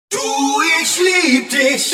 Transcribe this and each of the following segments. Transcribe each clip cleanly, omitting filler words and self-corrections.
Ich lieb dich.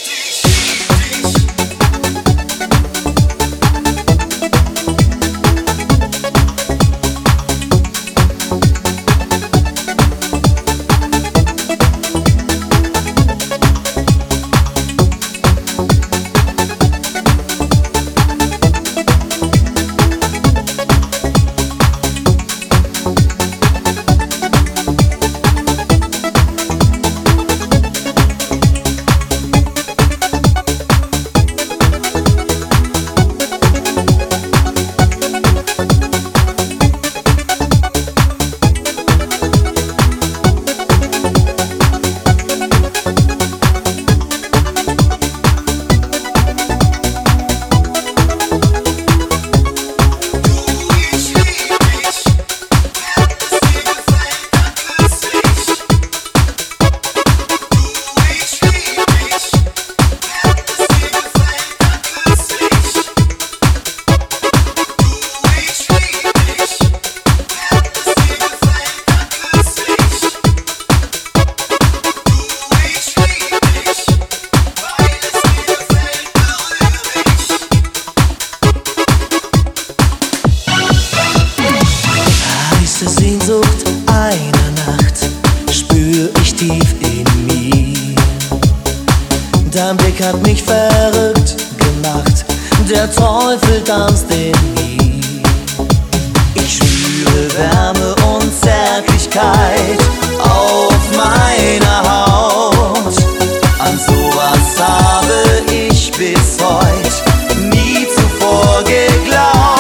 Sehnsucht einer Nacht spür ich tief in mir. Dein Blick hat mich verrückt gemacht, der Teufel tanzt in mir. Ich spüre Wärme und Zärtlichkeit auf meiner Haut. An sowas habe ich bis heute nie zuvor geglaubt.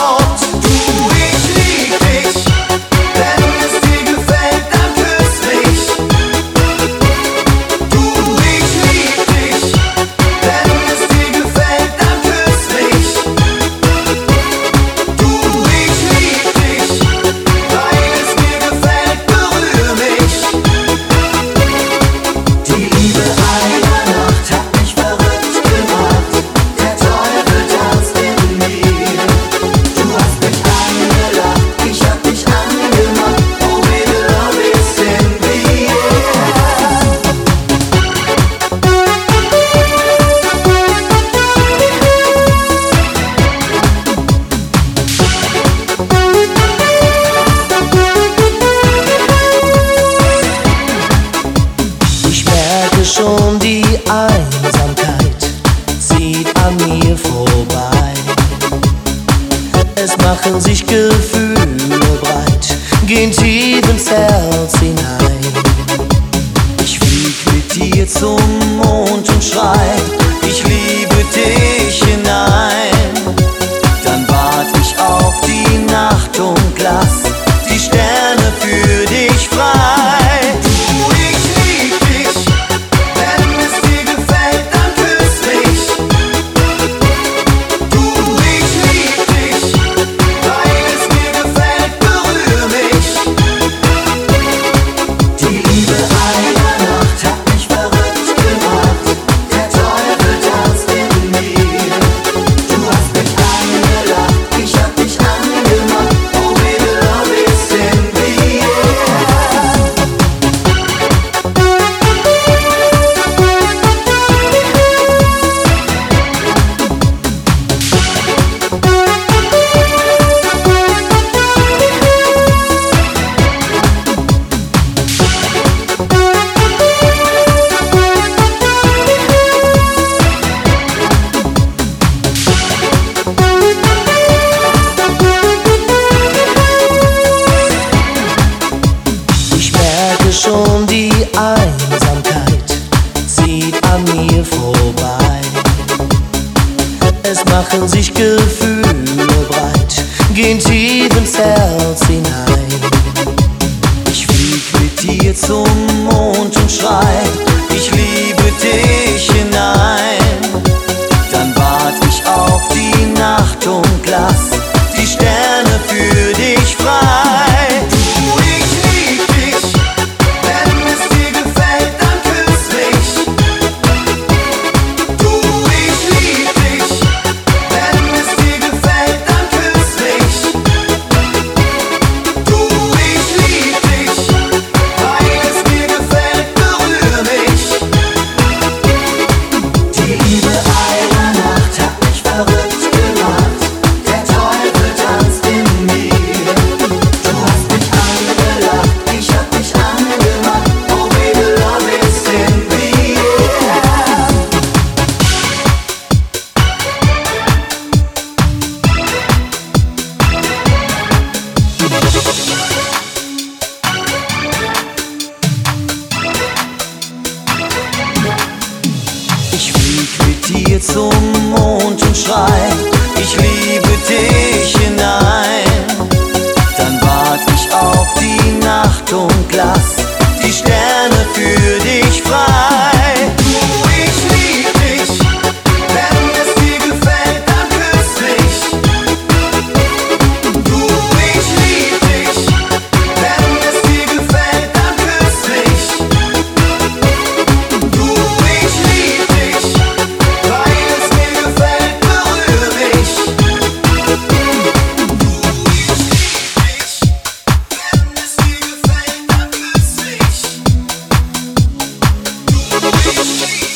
Schon die Einsamkeit zieht an mir vorbei. Es machen sich Gefühle breit, gehen tief ins Herz hinein. Ich flieg mit dir zum Mond und schrei, ich liebe dich hinein. Dann wart ich auf die Nacht und lass die Sterne für dich frei. Die Liebe einer Nacht hat mich verrückt gemacht. Der Teufel zum Mond und schrei, ich liebe dich hinein. Dann wart ich auf die Nacht und lass die Sterne für dich frei. Du, ich lieb dich, wenn es dir gefällt, dann küss mich. Du, ich lieb dich, wenn es dir gefällt, dann küss mich. Du, ich lieb dich, weil es mir gefällt, berühr mich. Du, ich lieb dich, wenn es dir gefällt, dann küss mich. Du, ich lieb dich.